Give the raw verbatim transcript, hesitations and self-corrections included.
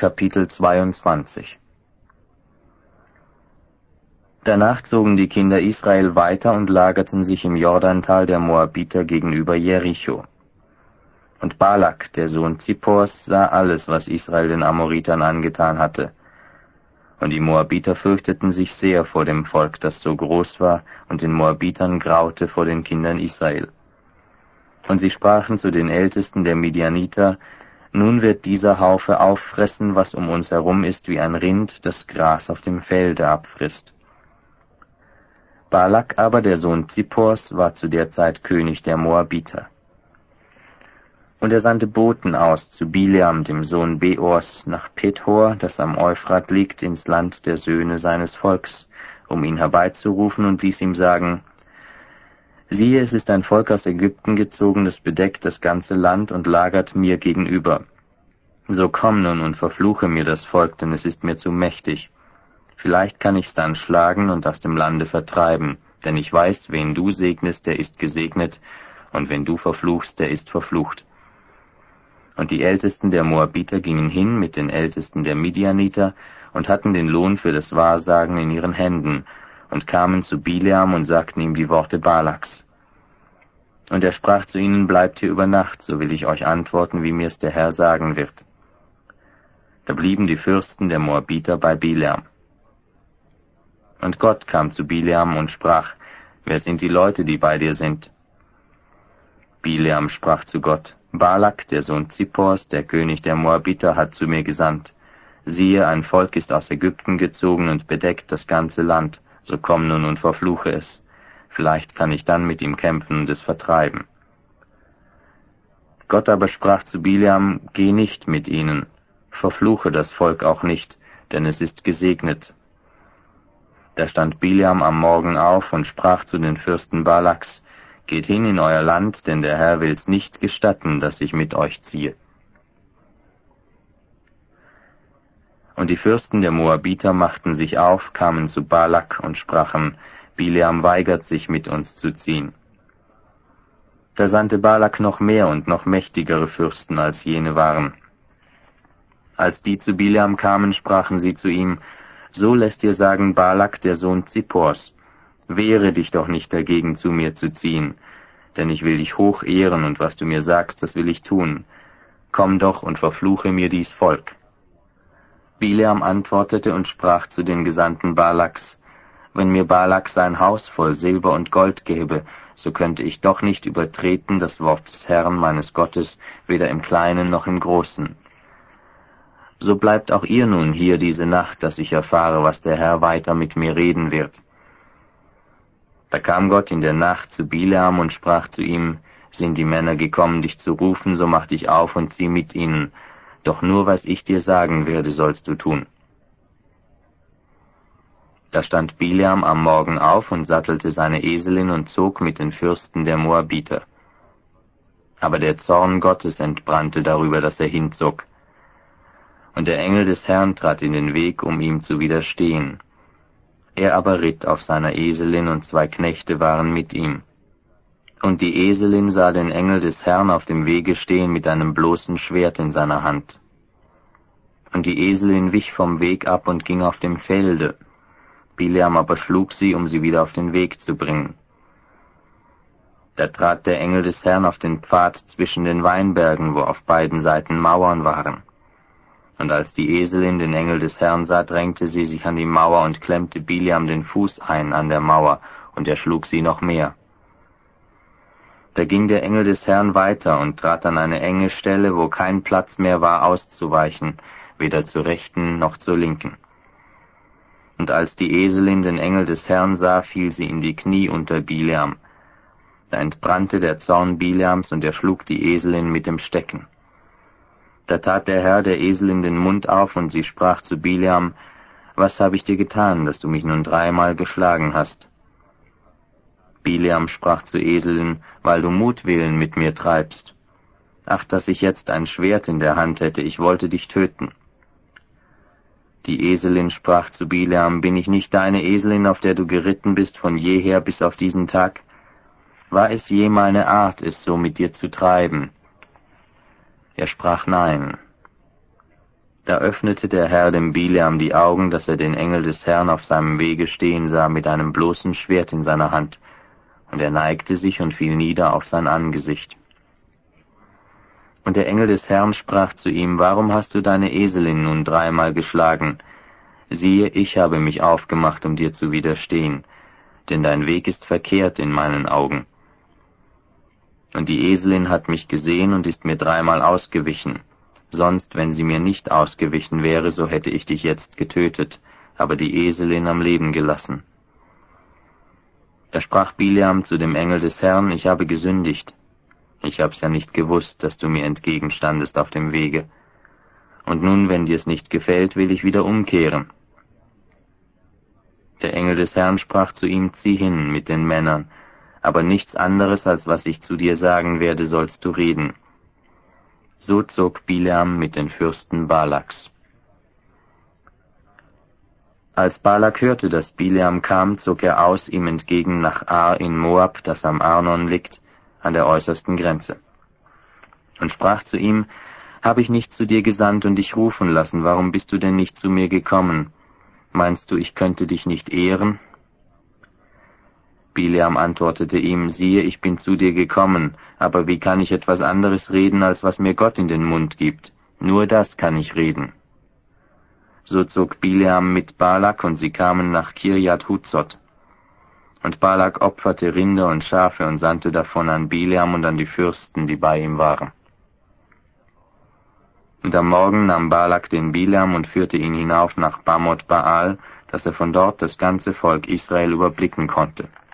Kapitel zweiundzwanzig. Danach zogen die Kinder Israel weiter und lagerten sich im Jordantal der Moabiter gegenüber Jericho. Und Balak, der Sohn Zippors, sah alles, was Israel den Amoritern angetan hatte. Und die Moabiter fürchteten sich sehr vor dem Volk, das so groß war, und den Moabitern graute vor den Kindern Israel. Und sie sprachen zu den Ältesten der Midianiter: Nun wird dieser Haufe auffressen, was um uns herum ist, wie ein Rind, das Gras auf dem Felde abfrisst. Balak aber, der Sohn Zippors, war zu der Zeit König der Moabiter. Und er sandte Boten aus zu Bileam, dem Sohn Beors, nach Pethor, das am Euphrat liegt, ins Land der Söhne seines Volks, um ihn herbeizurufen, und ließ ihm sagen: Siehe, es ist ein Volk aus Ägypten gezogen, das bedeckt das ganze Land und lagert mir gegenüber. So komm nun und verfluche mir das Volk, denn es ist mir zu mächtig. Vielleicht kann ich's dann schlagen und aus dem Lande vertreiben, denn ich weiß, wen du segnest, der ist gesegnet, und wen du verfluchst, der ist verflucht. Und die Ältesten der Moabiter gingen hin mit den Ältesten der Midianiter und hatten den Lohn für das Wahrsagen in ihren Händen, und kamen zu Bileam und sagten ihm die Worte Balaks. Und er sprach zu ihnen: Bleibt hier über Nacht, so will ich euch antworten, wie mir's der Herr sagen wird. Da blieben die Fürsten der Moabiter bei Bileam. Und Gott kam zu Bileam und sprach: Wer sind die Leute, die bei dir sind? Bileam sprach zu Gott: Balak, der Sohn Zippors, der König der Moabiter, hat zu mir gesandt: Siehe, ein Volk ist aus Ägypten gezogen und bedeckt das ganze Land, so komm nun und verfluche es. Vielleicht kann ich dann mit ihm kämpfen und es vertreiben. Gott aber sprach zu Bileam: Geh nicht mit ihnen, verfluche das Volk auch nicht, denn es ist gesegnet. Da stand Bileam am Morgen auf und sprach zu den Fürsten Balaks: Geht hin in euer Land, denn der Herr will's nicht gestatten, dass ich mit euch ziehe. Und die Fürsten der Moabiter machten sich auf, kamen zu Balak und sprachen: Bileam weigert sich, mit uns zu ziehen. Da sandte Balak noch mehr und noch mächtigere Fürsten, als jene waren. Als die zu Bileam kamen, sprachen sie zu ihm: So lässt dir sagen Balak, der Sohn Zippors: Wehre dich doch nicht dagegen, zu mir zu ziehen, denn ich will dich hoch ehren, und was du mir sagst, das will ich tun. Komm doch und verfluche mir dies Volk. Bileam antwortete und sprach zu den Gesandten Balaks: Wenn mir Balak sein Haus voll Silber und Gold gäbe, so könnte ich doch nicht übertreten das Wort des Herrn meines Gottes, weder im Kleinen noch im Großen. So bleibt auch ihr nun hier diese Nacht, dass ich erfahre, was der Herr weiter mit mir reden wird. Da kam Gott in der Nacht zu Bileam und sprach zu ihm: Sind die Männer gekommen, dich zu rufen, so mach dich auf und zieh mit ihnen. Doch nur, was ich dir sagen werde, sollst du tun. Da stand Bileam am Morgen auf und sattelte seine Eselin und zog mit den Fürsten der Moabiter. Aber der Zorn Gottes entbrannte darüber, dass er hinzog. Und der Engel des Herrn trat in den Weg, um ihm zu widerstehen. Er aber ritt auf seiner Eselin, und zwei Knechte waren mit ihm. Und die Eselin sah den Engel des Herrn auf dem Wege stehen mit einem bloßen Schwert in seiner Hand. Und die Eselin wich vom Weg ab und ging auf dem Felde. Bileam aber schlug sie, um sie wieder auf den Weg zu bringen. Da trat der Engel des Herrn auf den Pfad zwischen den Weinbergen, wo auf beiden Seiten Mauern waren. Und als die Eselin den Engel des Herrn sah, drängte sie sich an die Mauer und klemmte Bileam den Fuß ein an der Mauer, und er schlug sie noch mehr. Da ging der Engel des Herrn weiter und trat an eine enge Stelle, wo kein Platz mehr war, auszuweichen, weder zur rechten noch zur linken. Und als die Eselin den Engel des Herrn sah, fiel sie in die Knie unter Bileam. Da entbrannte der Zorn Bileams, und er schlug die Eselin mit dem Stecken. Da tat der Herr der Eselin den Mund auf, und sie sprach zu Bileam: Was habe ich dir getan, dass du mich nun dreimal geschlagen hast? Bileam sprach zur Eselin: Weil du Mutwillen mit mir treibst. Ach, dass ich jetzt ein Schwert in der Hand hätte, ich wollte dich töten. Die Eselin sprach zu Bileam: Bin ich nicht deine Eselin, auf der du geritten bist von jeher bis auf diesen Tag? War es je meine Art, es so mit dir zu treiben? Er sprach: Nein. Da öffnete der Herr dem Bileam die Augen, dass er den Engel des Herrn auf seinem Wege stehen sah mit einem bloßen Schwert in seiner Hand, und er neigte sich und fiel nieder auf sein Angesicht. Und der Engel des Herrn sprach zu ihm: Warum hast du deine Eselin nun dreimal geschlagen? Siehe, ich habe mich aufgemacht, um dir zu widerstehen, denn dein Weg ist verkehrt in meinen Augen. Und die Eselin hat mich gesehen und ist mir dreimal ausgewichen. Sonst, wenn sie mir nicht ausgewichen wäre, so hätte ich dich jetzt getötet, aber die Eselin am Leben gelassen. Da sprach Bileam zu dem Engel des Herrn: Ich habe gesündigt. Ich hab's ja nicht gewusst, dass du mir entgegenstandest auf dem Wege. Und nun, wenn dir's nicht gefällt, will ich wieder umkehren. Der Engel des Herrn sprach zu ihm: Zieh hin mit den Männern, aber nichts anderes, als was ich zu dir sagen werde, sollst du reden. So zog Bileam mit den Fürsten Balaks. Als Balak hörte, dass Bileam kam, zog er aus ihm entgegen nach Ar in Moab, das am Arnon liegt, an der äußersten Grenze, und sprach zu ihm: Habe ich nicht zu dir gesandt und dich rufen lassen, warum bist du denn nicht zu mir gekommen? Meinst du, ich könnte dich nicht ehren? Bileam antwortete ihm: Siehe, ich bin zu dir gekommen, aber wie kann ich etwas anderes reden, als was mir Gott in den Mund gibt? Nur das kann ich reden. So zog Bileam mit Balak, und sie kamen nach Kirjat Huzot. Und Balak opferte Rinder und Schafe und sandte davon an Bileam und an die Fürsten, die bei ihm waren. Und am Morgen nahm Balak den Bileam und führte ihn hinauf nach Bamoth Baal, dass er von dort das ganze Volk Israel überblicken konnte.